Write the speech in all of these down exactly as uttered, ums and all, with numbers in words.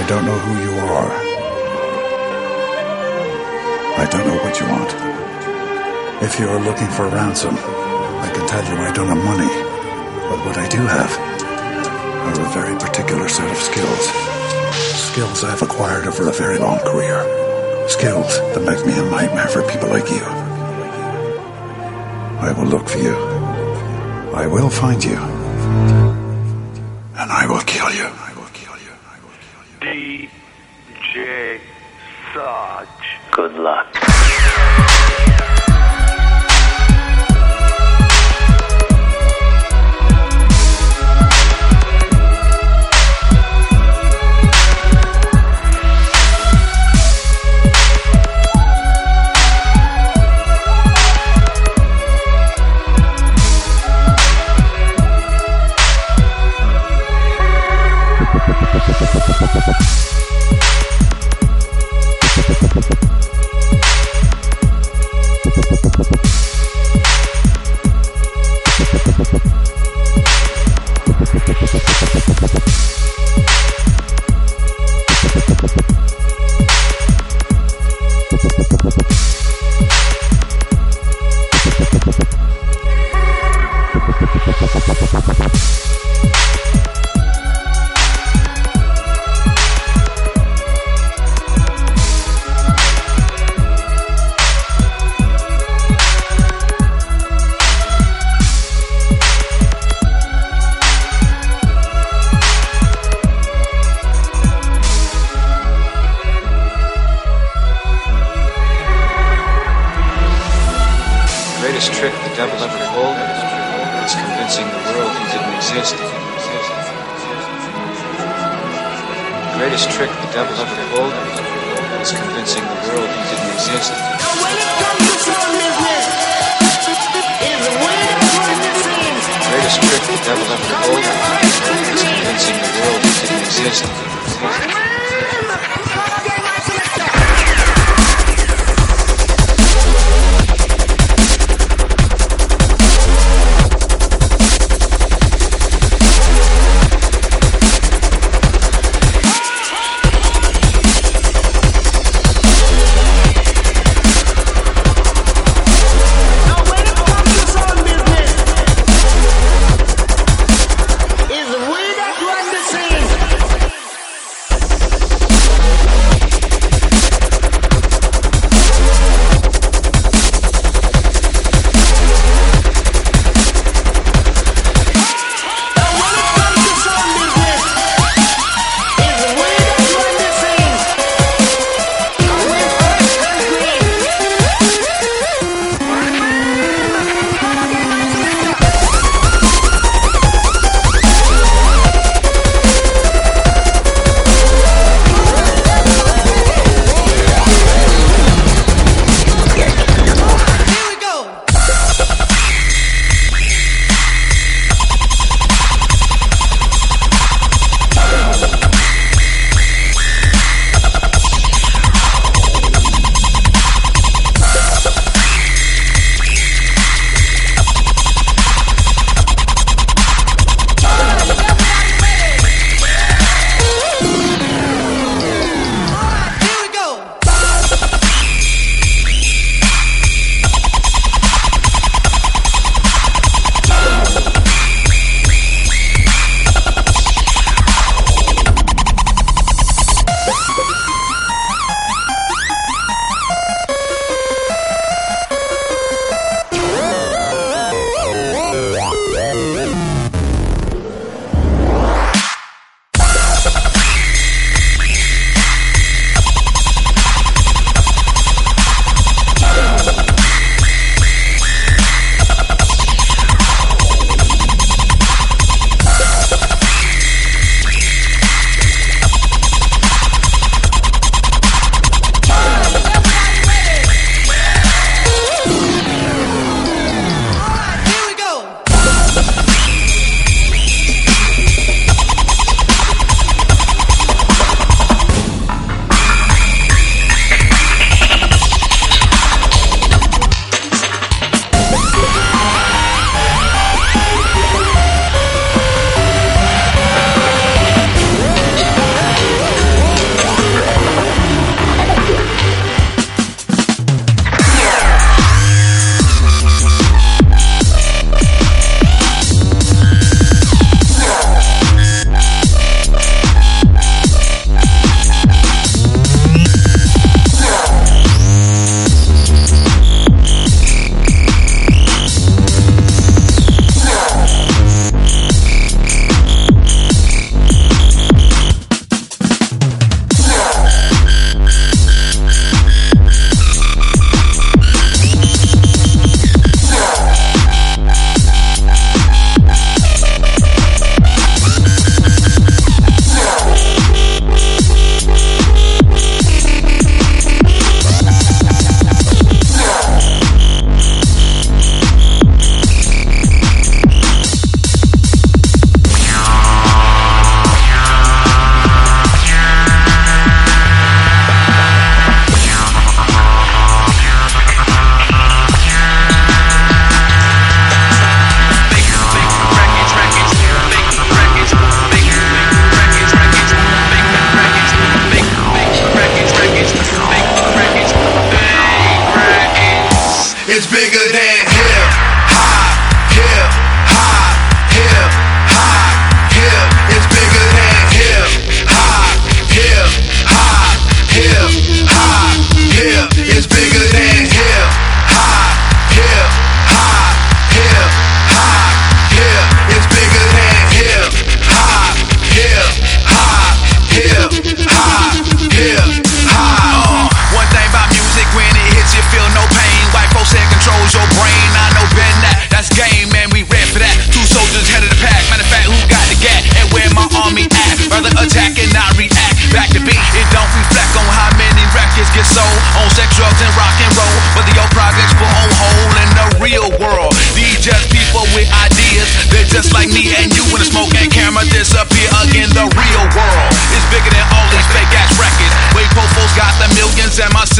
I don't know who you are. I don't know what you want. If you are looking for ransom, I can tell you I don't have money. But what I do have are a very particular set of skills. Skills I've acquired over a very long career. Skills that make me a nightmare for people like you. I will look for you. I will find you. And I will kill you. I will kill you. I will kill you. D J Sarge. Good luck. greatest trick the devil ever pulled is convincing the world he didn't exist. The greatest trick the devil ever pulled is convincing the world he didn't exist. Now when it comes to soul business, is the way the greatest trick the devil ever pulled is convincing the world he didn't exist.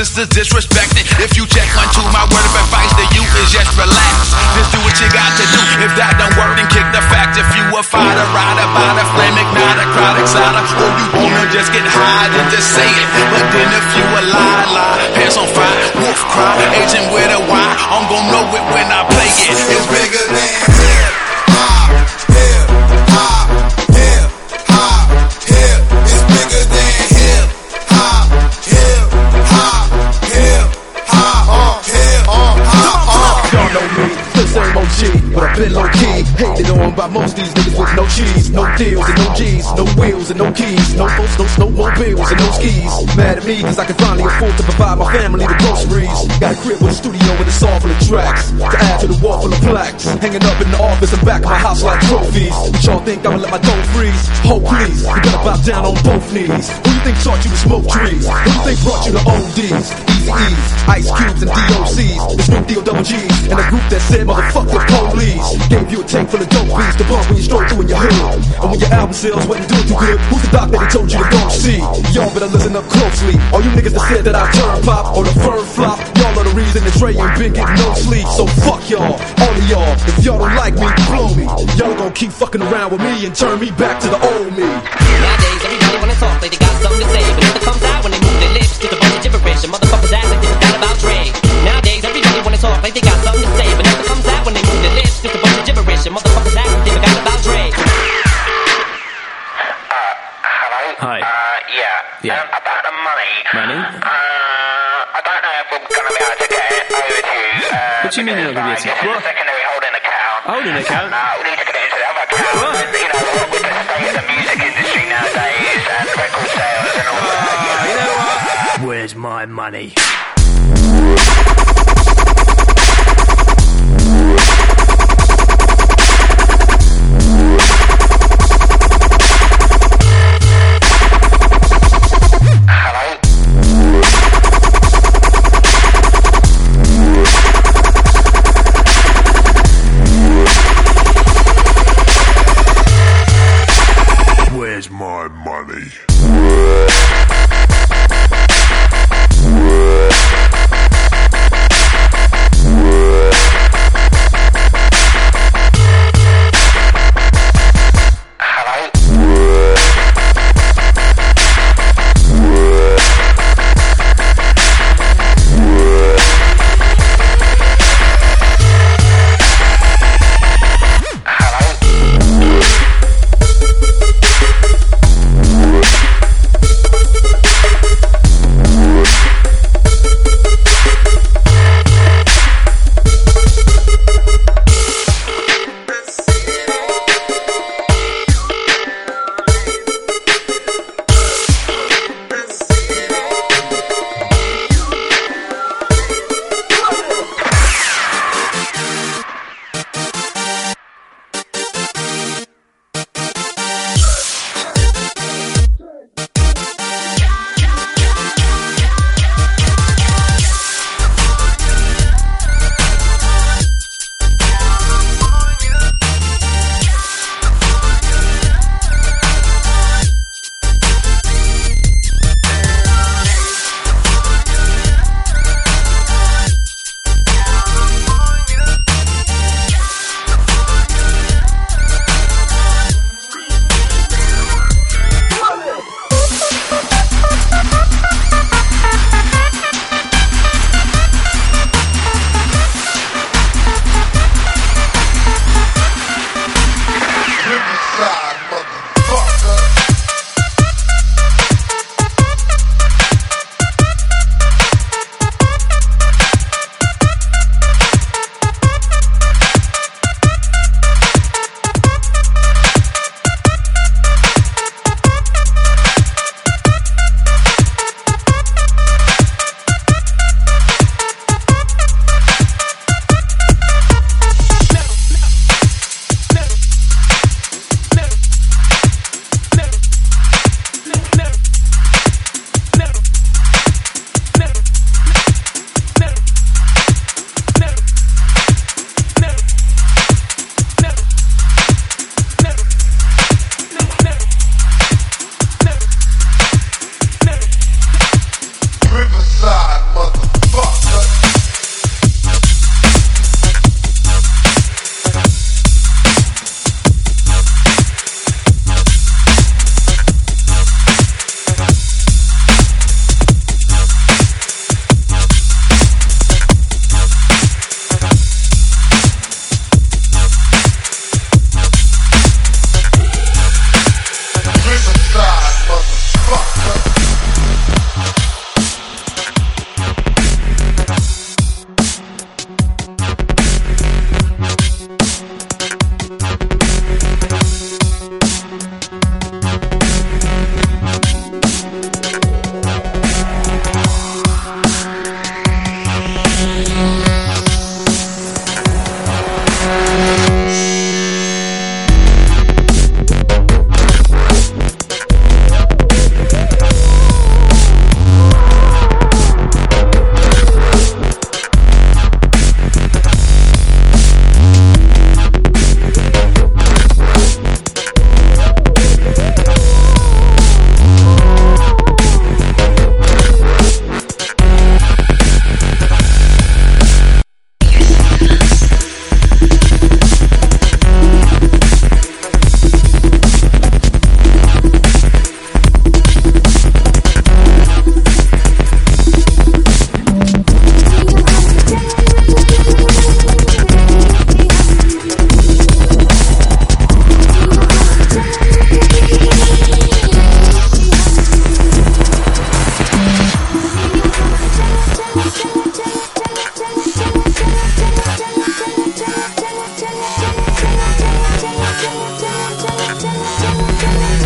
sisters disrespected. If you check one, two, my word of advice to you is just relax. Just do what you got to do. If that don't work, then kick the fact. If you a fighter, rider, by the flame, ignite a crowd, excited, or you wanna just get high, then just say it. But then if you a lie, lie, pants on fire, wolf cry, agent with a Y, I'm gon' know it when I play it. It's bigger than hip hop, hip hop, hip hop, hip. It's bigger than hip hop, hip hop, hip hop, uh, hip hop, uh. Y'all know me, still same O G, but I've been low key. Hated on by most these niggas with no cheese, no deals and no G's, no wheels and no keys, no boats, no snowmobiles and no skis. Mad at me cause I can finally afford to provide my family the groceries. Got a crib with a studio with a saw full of tracks to add to the wall full of plaques, hanging up in the office and back of my house like trophies. But y'all think I'ma let my dough freeze? Oh please, you better bow down on both knees. Who you think taught you to smoke trees? Who you think brought you to O Ds, Easy E's, Ice Cubes and D O C's, the Snoop D O double G's, and a group that said motherfuck the police. Gave you a tank full of dope beats to bump when you stroll through in your hood. And when your album sales wasn't doing too good, who's the doc that he told you to go see? Y'all better listen up closely. All you niggas that said that I turn pop or the firm flop, y'all are the reason that Trey ain't been getting no sleep. So fuck y'all, all of y'all. If y'all don't like me, blow me. Y'all gon' keep fucking around with me and turn me back to the old me. Nowadays, everybody wanna talk like they got something to say, but nothing comes out when they move their lips. Just a bunch of gibberish, and motherfuckers act like they forgot about Dre. Nowadays, everybody wanna talk like they got something to say, but nothing comes out when they move their lips. Just a bunch of gibberish, and motherfuckers act like they forgot about Dre. Hi. Uh, yeah. Yeah. Um, about the money. Money? Uh, I don't know if we're going to be able to get it over to you. Uh, What do you mean you're not gonna be able to- This is What? a secondary holding account. Holding account? And, uh, we need to get it into the other account. What? And, you know, what with the state of the music industry nowadays and record sales and all that. Uh, you know what? Where's my money? Where's my money?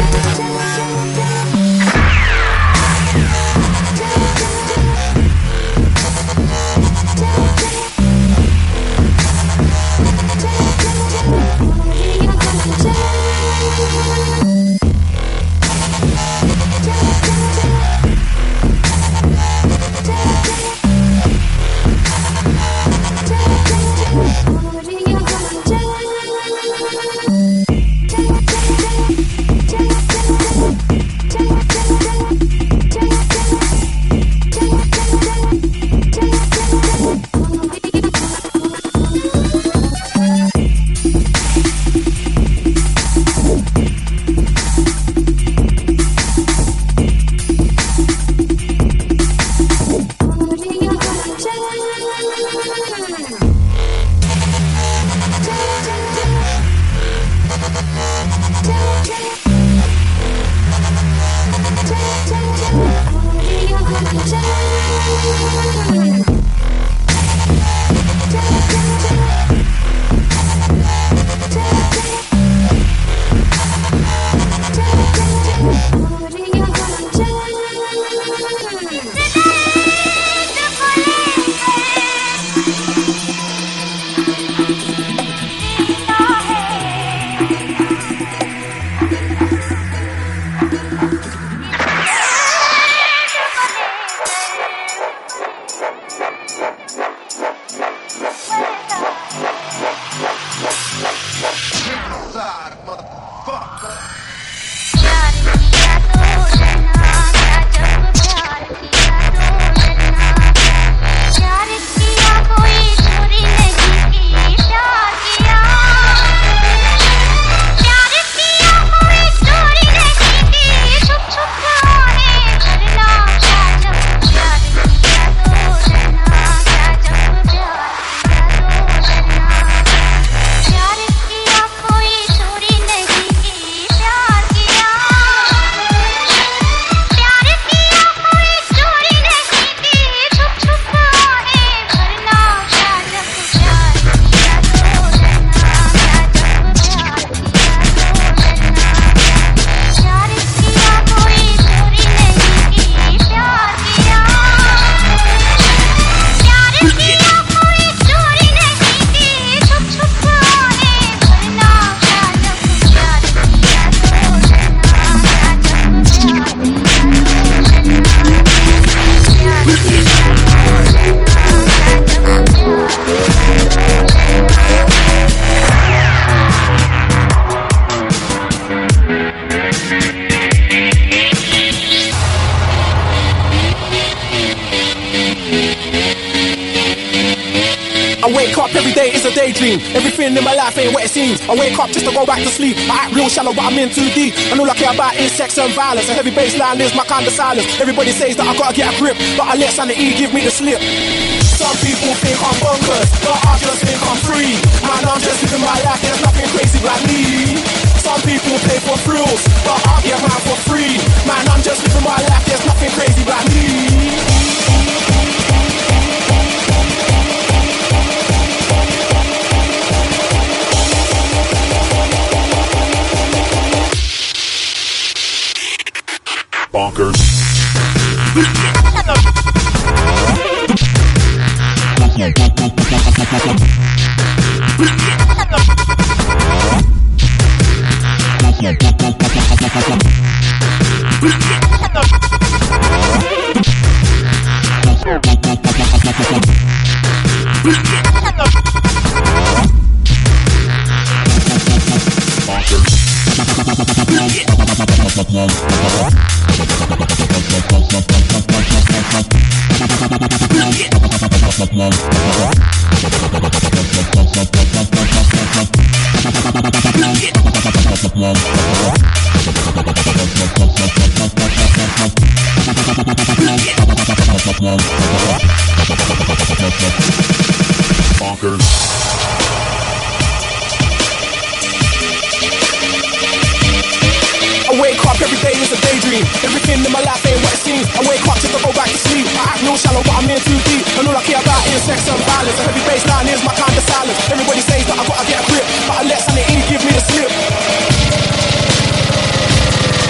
I wake up every day, it's a daydream. Everything in my life ain't what it seems. I wake up just to go back to sleep. I act real shallow, but I'm in too deep. And all I care about is sex and violence. A heavy bassline is my kind of silence. Everybody says that I gotta get a grip, but I let sanity give me the slip. Some people think I'm bonkers, but I just think I'm free. Man, I'm just living my life, there's nothing crazy like me. Some people pay for thrills, but I get mine for free. Man, I'm just living my life, there's nothing crazy like me. Bonkers. I wake up every day, it's a daydream. Everything in my life ain't what it seems. I wake up just to go back to sleep. I act real shallow, but I'm in too deep. And all I care about is sex and violence. A heavy bassline is my kind of silence. Everybody says that I gotta get a grip, but I let sanity give me the slip.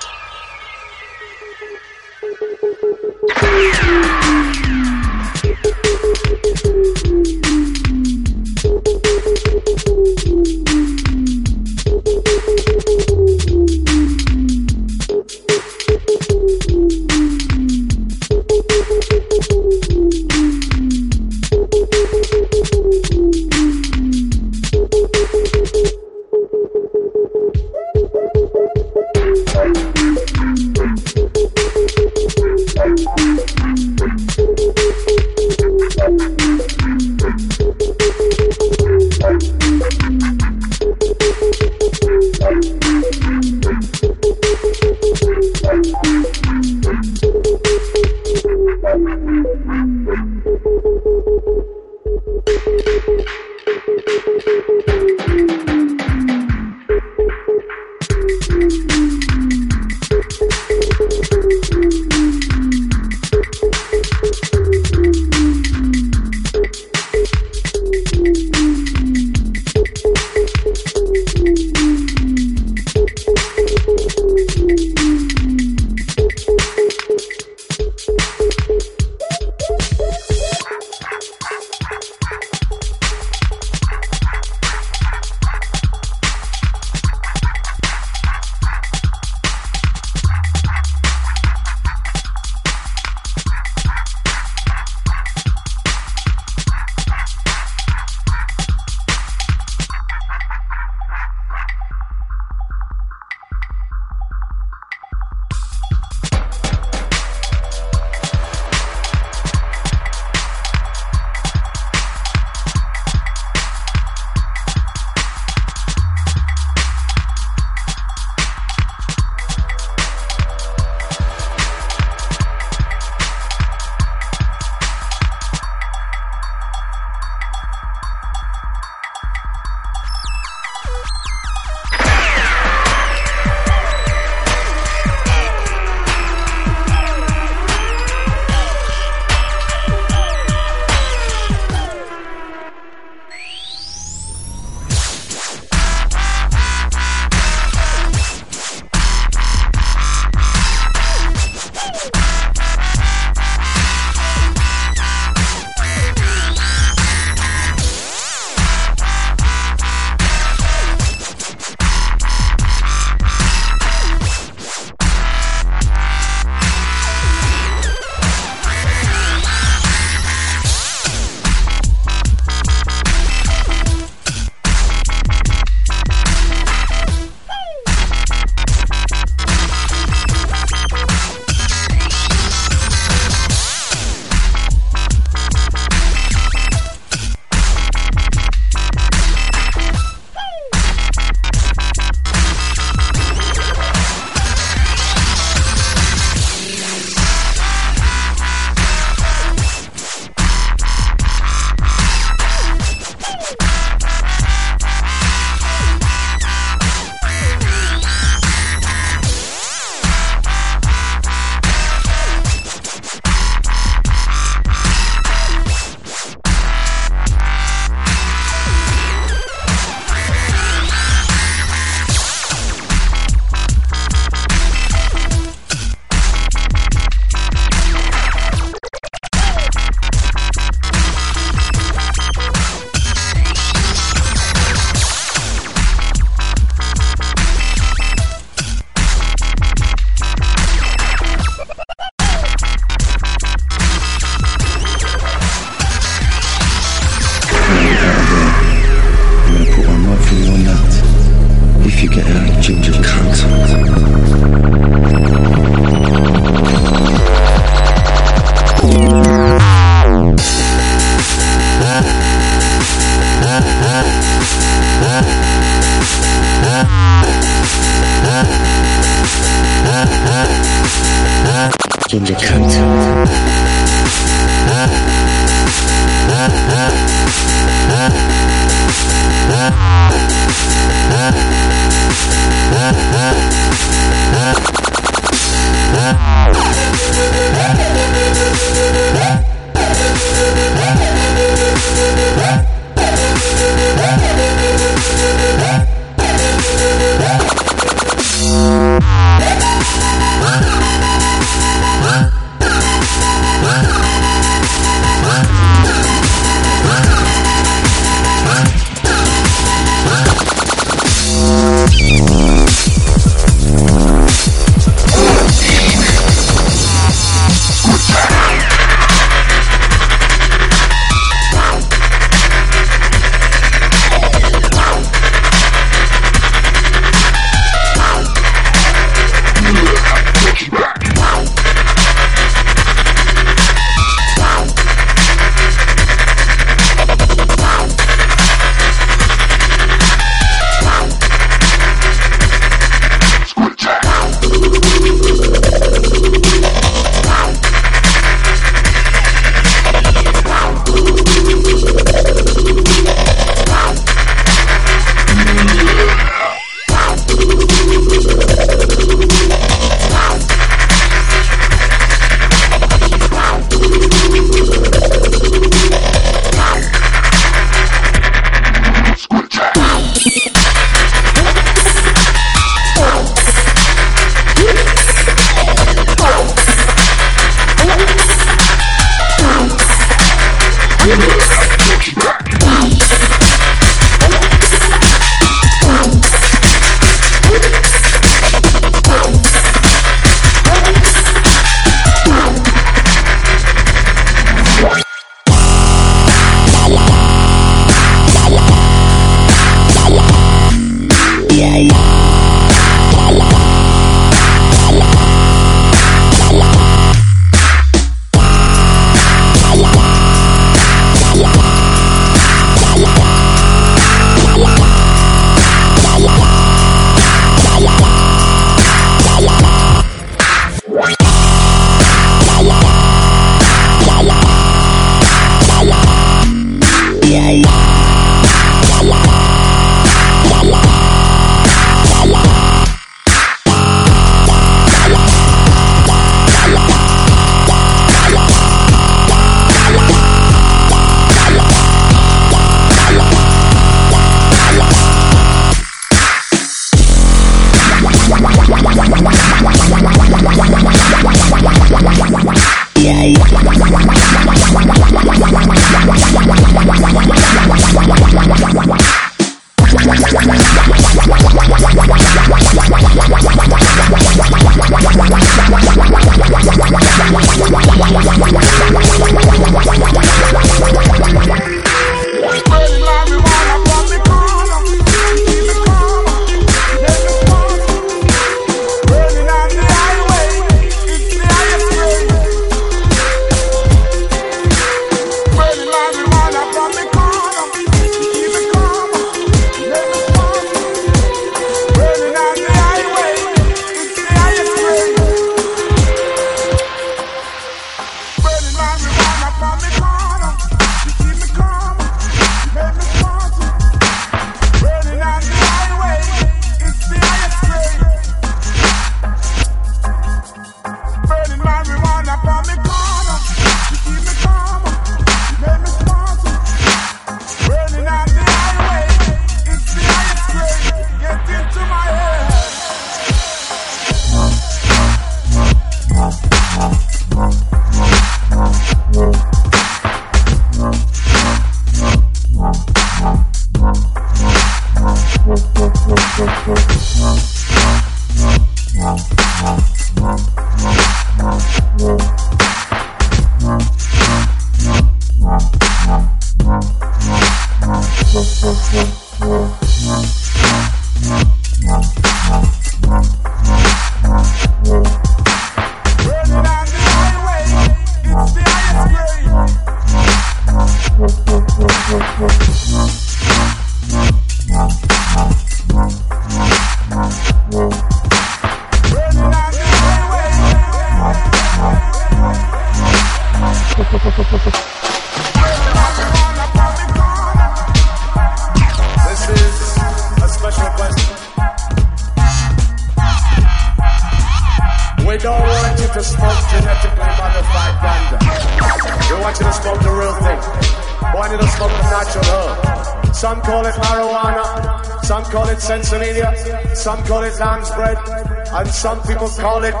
Some call it lamb's bread, and some people call it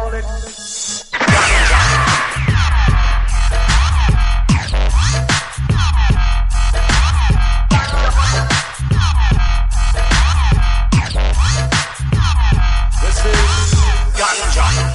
this is ganja.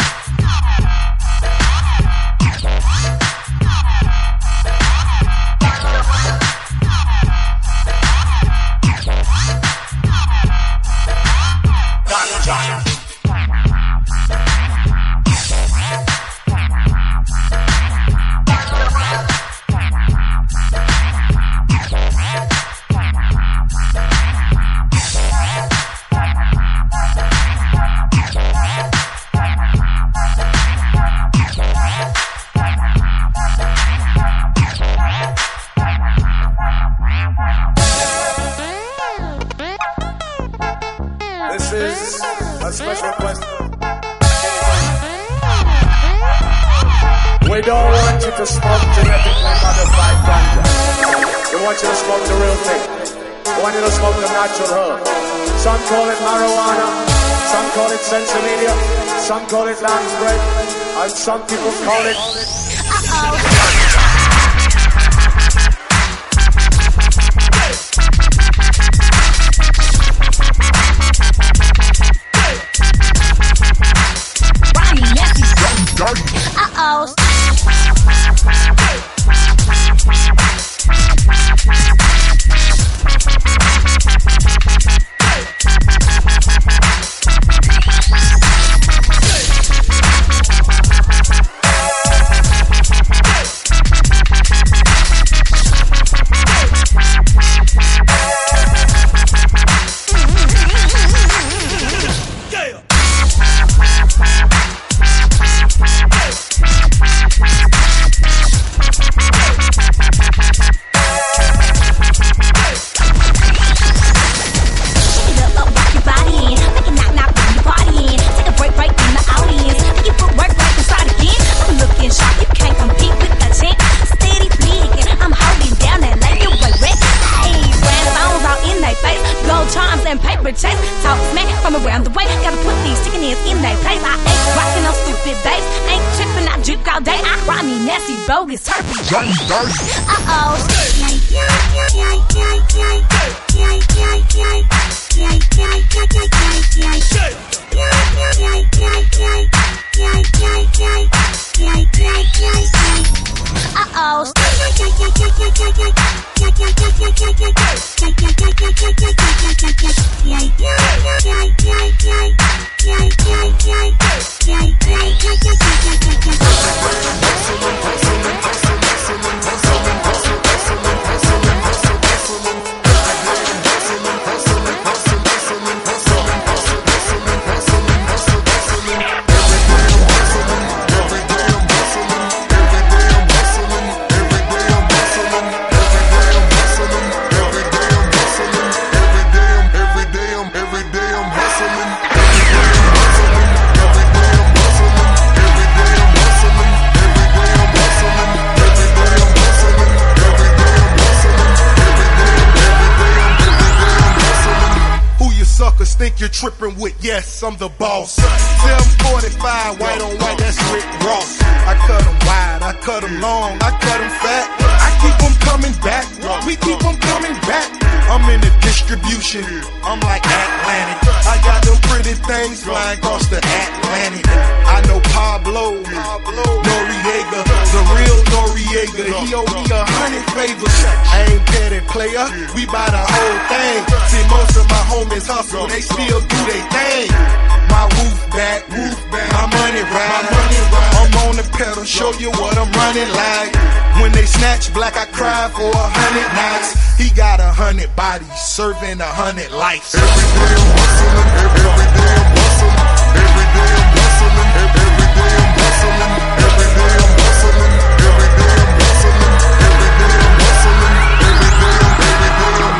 We don't want you to smoke genetically modified ganja. We want you to smoke the real thing. We want you to smoke the natural herb. Some call it marijuana, some call it sensimedia, some call it lamb's bread, and some people call it... Uh-oh. chase. Talk smack from around the way. Gotta put these chicken ears in their place. I ain't rockin' no stupid bass. Ain't trippin', I juke all day. I rhyme me nasty, bogus, turkey. Uh-oh. Uh-oh. Think you're tripping with, yes, I'm the boss. seven forty-five, white on white, that's Rick Ross. I cut them wide, I cut them long, I cut them fat. I keep them coming back, we keep them coming back. I'm in the distribution, I'm like Atlantic. I got them pretty things flying across the Atlantic. I know Pablo, Noriega, the real Noriega. He owe me a hundred favors. I ain't petty player, we buy the whole thing. See, most of my homies hustle, they still do they thing. My roof back, roof back, my money ride. I'm on the pedal, show you what I'm running like. When they snatch black, I cry for a hundred nights. He got a hundred bodies, serving a hundred lives. Every day I'm hustling, every day I'm hustling, every day I'm hustling, every day I'm hustling, every day I'm hustling, every day I'm hustling, every day I'm hustling, every day I'm, every day I'm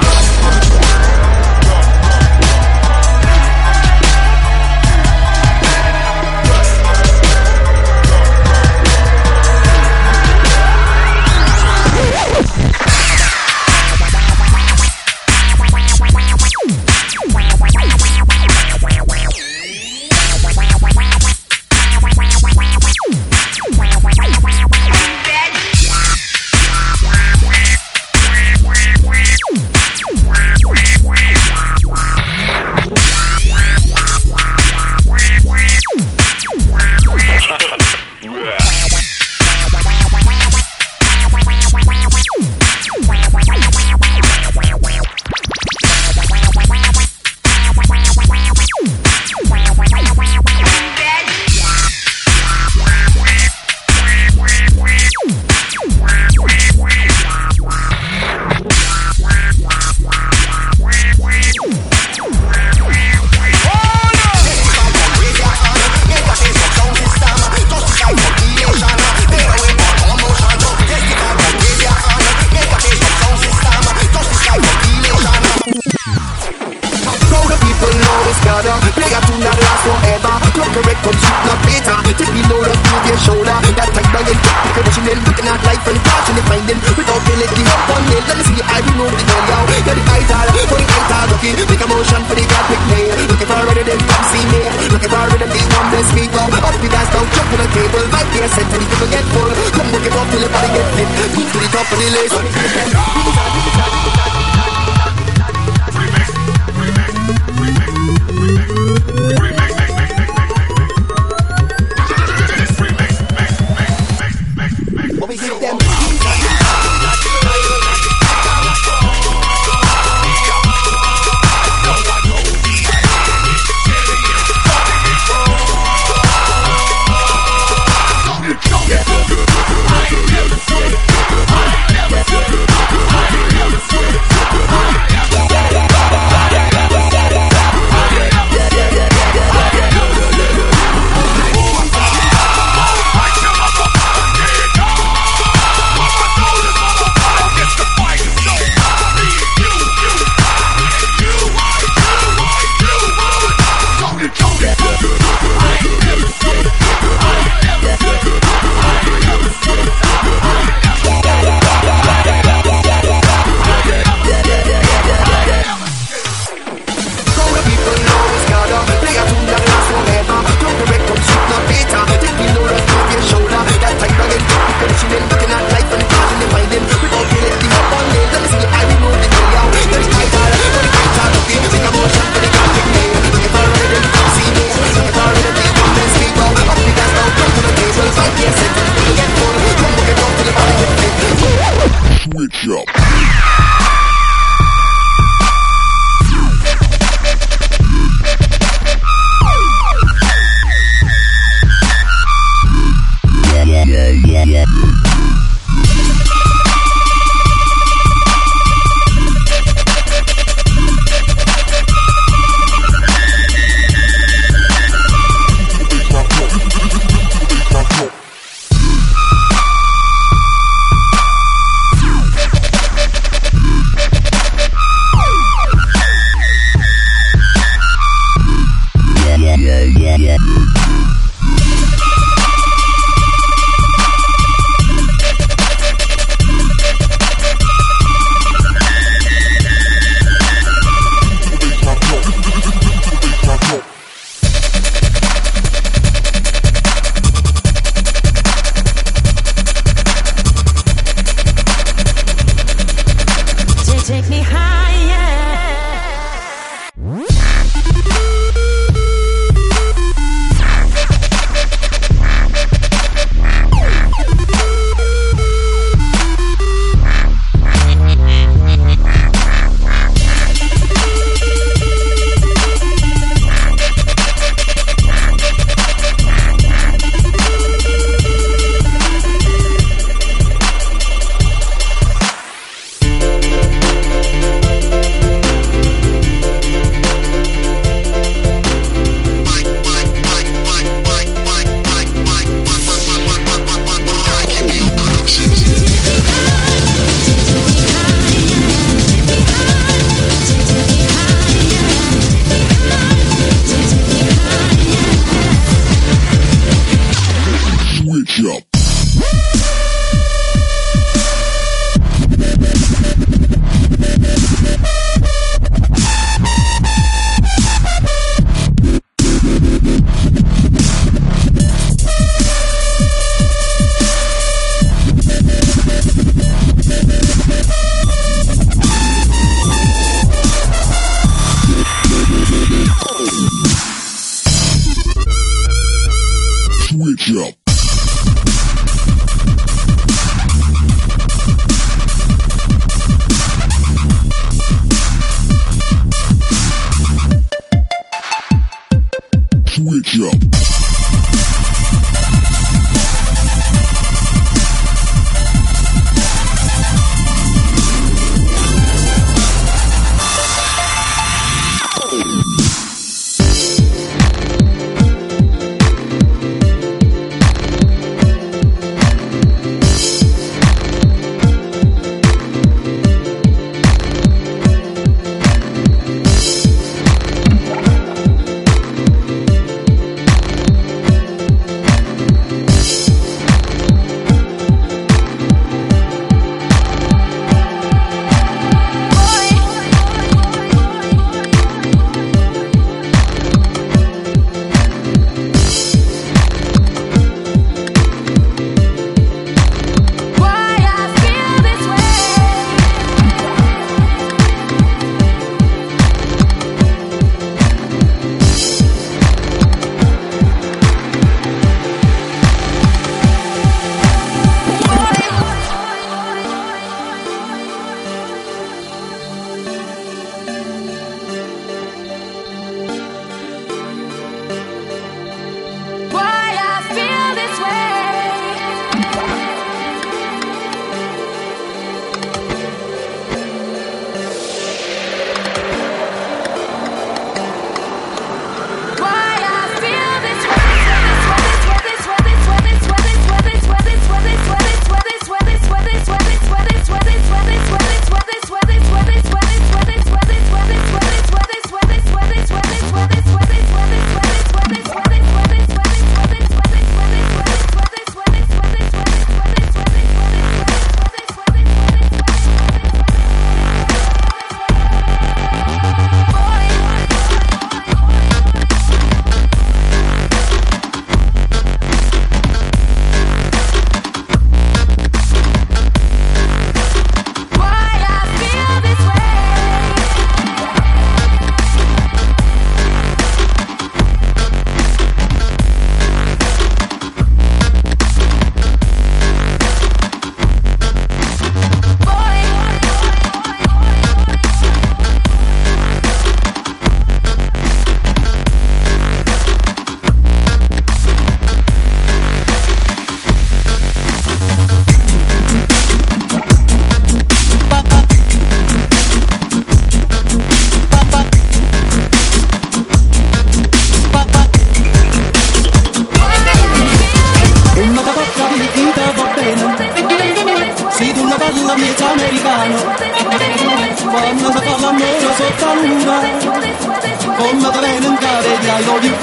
americano, quando si fa l'amore sotto la luna, come te viene in cave di I love you.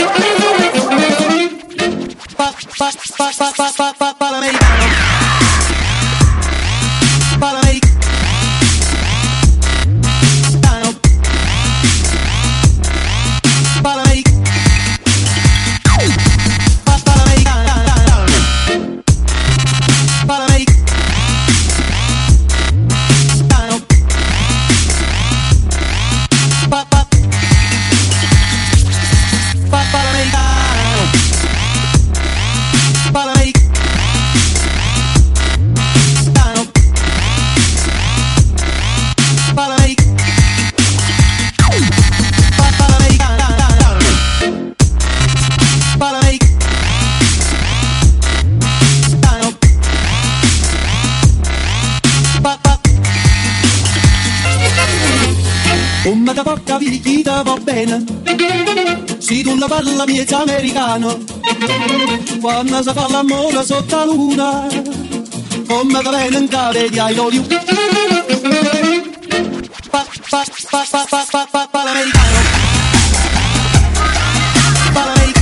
Pa, pa, pa, pa, pa, pa, pa, pa, l'americano, pa, l'americano. Come ti porta chi ti va bene, se tu la parla miezza americano, quando si fa l'amore sotto la luna, come ti viene in cave di I love you. Pa, pa, pa, pa, pa, pa, pa, pa, l'americano, pa, l'americano.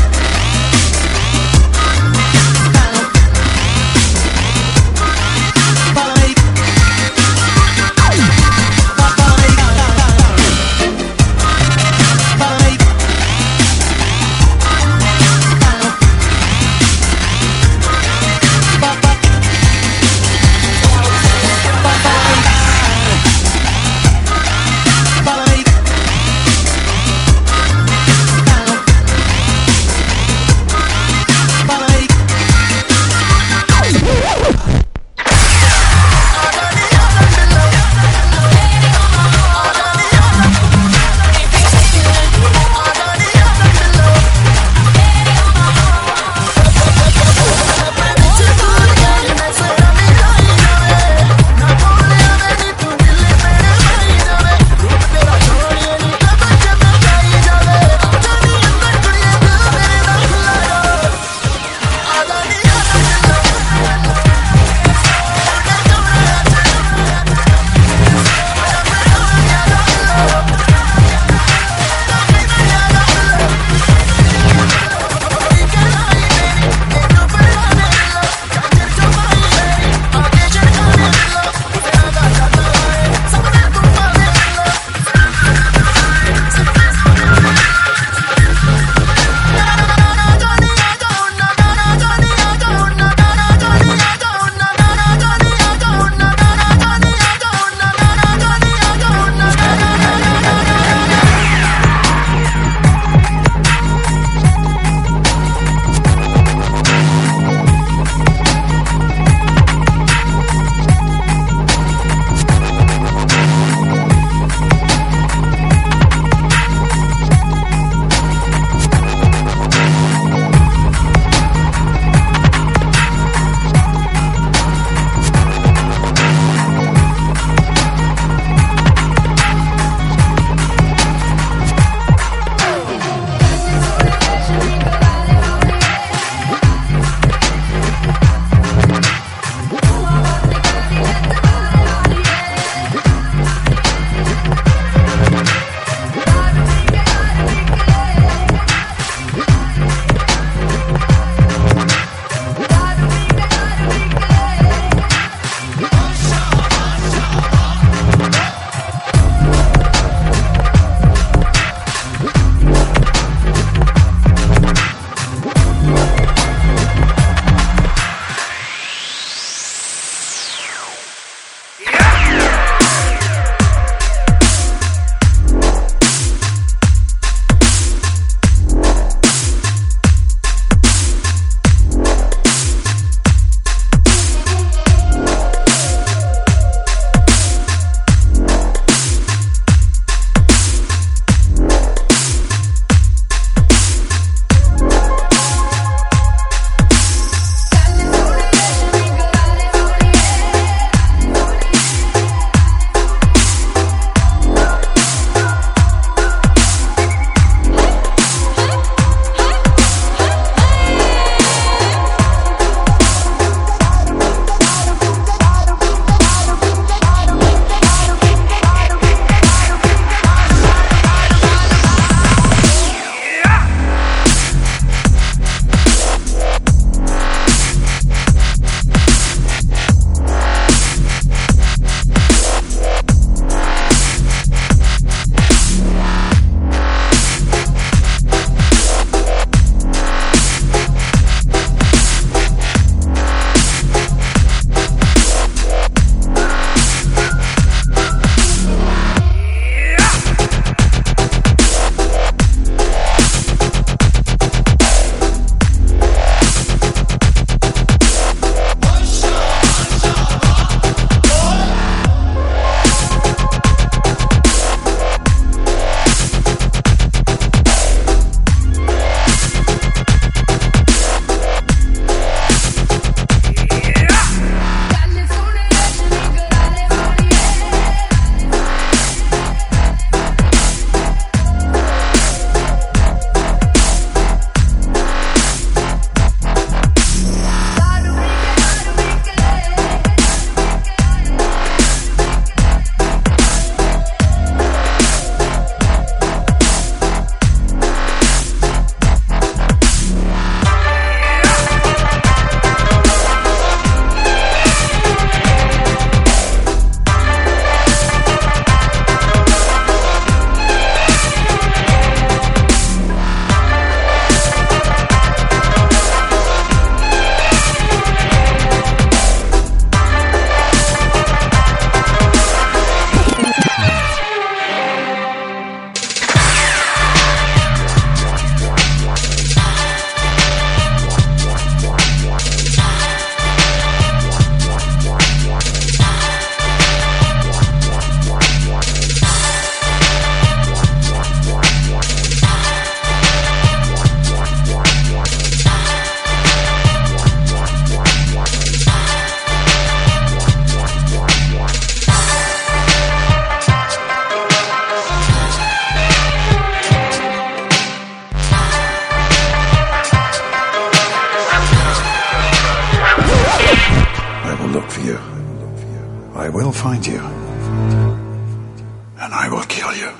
and I will kill you.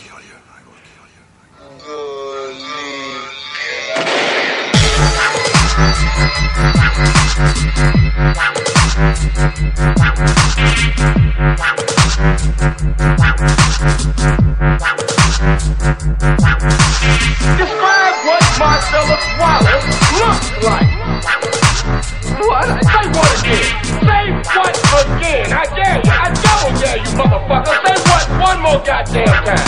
Describe what Marcellus Wallace looks like. What? Say what again? Say what again? I dare you. I double dare you, motherfucker. Say what one more goddamn time.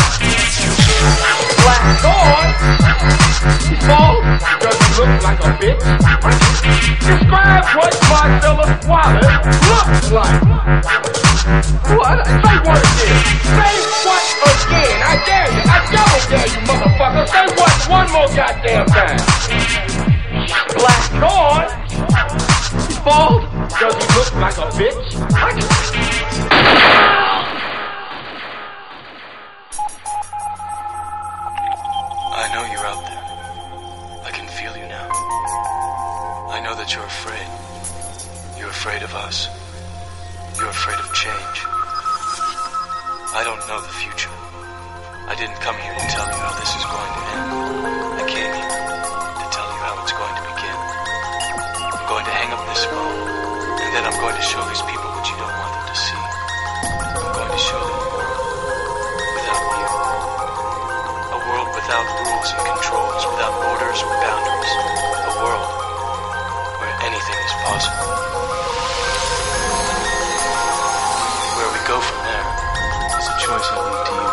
Black on. Bald because he looks like a bitch. Describe what Marcellus Wallace looks like. What? Say what again? Say what again? I dare you. I double dare you, motherfucker. Say what one more goddamn time. Black on. Bald because he looks like a bitch. I know you're out there. I can feel you now. I know that you're afraid. You're afraid of us. You're afraid of change. I don't know the future. I didn't come here to tell you how this is going to end. I came here to tell you how it's going to begin. I'm going to hang up this phone, and then I'm going to show these people what you don't want them to see. I'm going to show them a world without you. A world without rules and controls, without borders or boundaries. A world where anything is possible. Where we go from there is a choice I leave to you.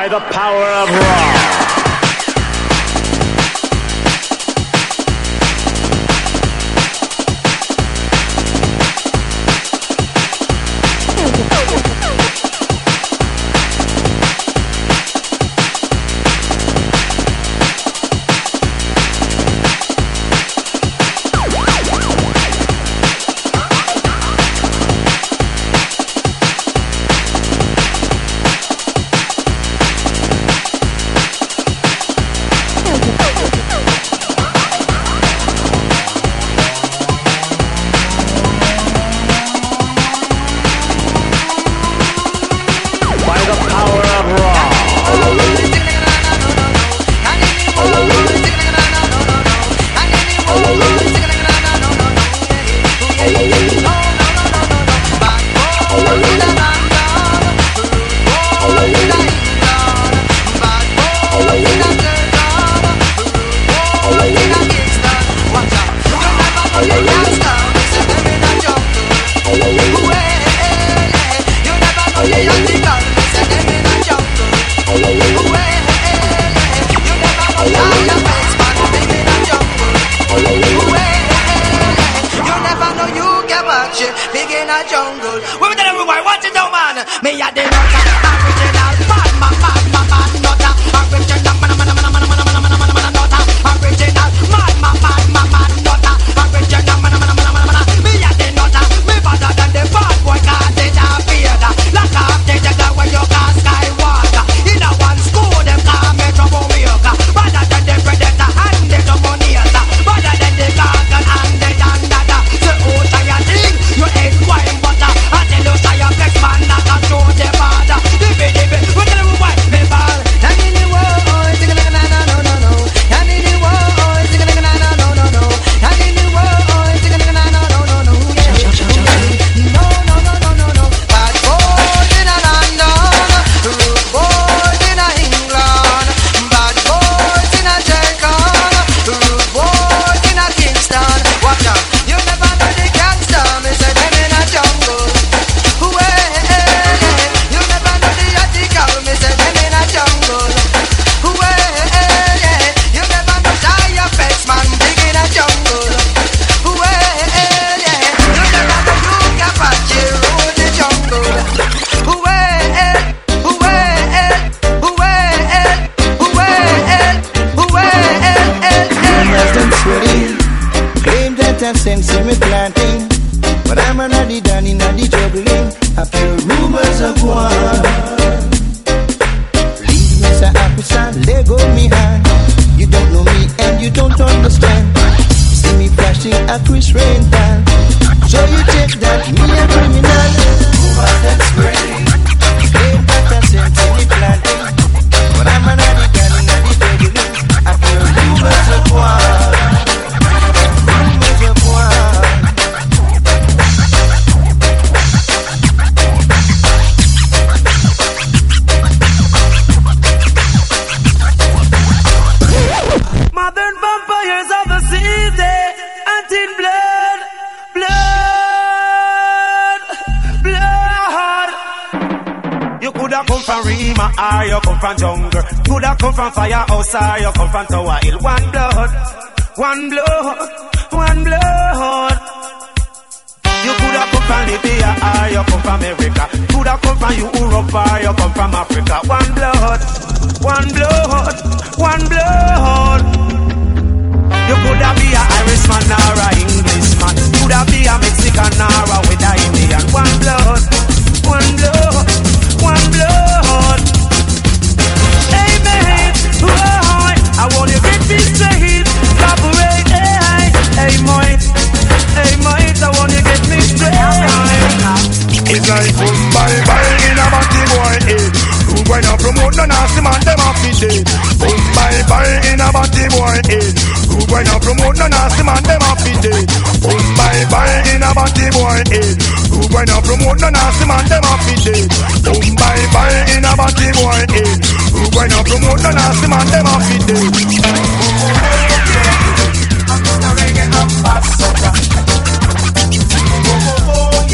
the power of Raw.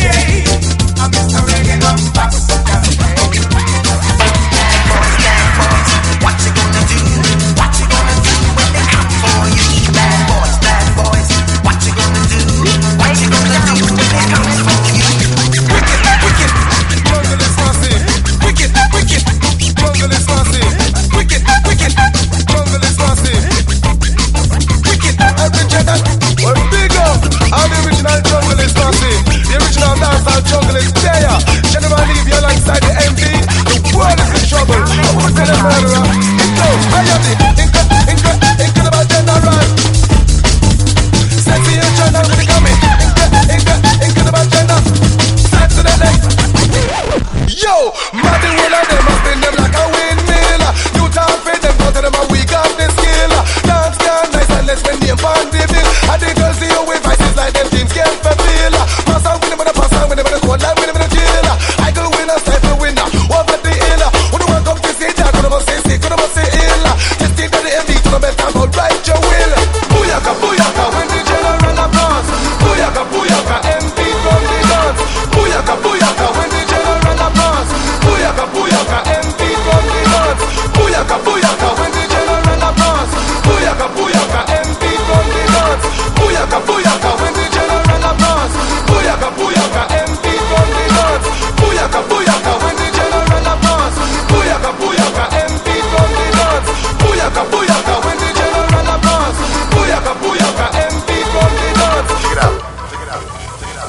Ambassador. the murderer. Yo, I am the incredible, incredible, incredible general. Sexy and general, when they come in. Incredible, incredible, incredible general. Start to the next. Yo, Martin Will and them up in them like a windmill. You talk for them, go to them and we got the skill. Dance can nice and let's when they find the bill. And the girls see you with vices like them teams can't fulfill. Pass on with them with a pass on with them with a cold line with them with a chill. I go winner, cypher winner, over the hill. When you want to come to see that, gonna say sick, gonna say ill. Just think that the M D to the best time, go right your will. Booyaka, booyaka, when the general applause. Booyaka, booyaka, M D from the dance. Booyaka, booyaka, when the general applause. Booyaka, booyaka, M D from the dance. Booyaka, booyaka, when the general applause. Booyaka, booyaka, M D from the dance. Booyaka, booyaka, when the general applause. Booyaka, booyaka, M D from the dance. Booyaka, booyaka, when the general applause. Booyaka, booyaka, M D from the dance. Booyaka, booyaka, when the general applause. Booyaka, booyaka, M D from the dance. Check it out. Check it out. Check it out.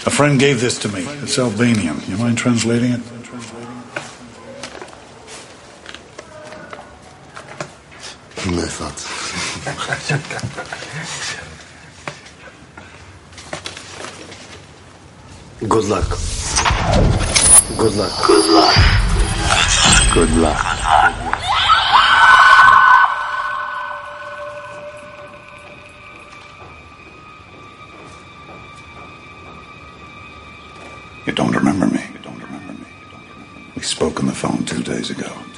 A friend gave this to me. It's Albanian. You mind translating it? Ne thot. Good luck. Good luck. Good luck. Good luck. You don't remember me. You don't remember me. We spoke on the phone two days ago.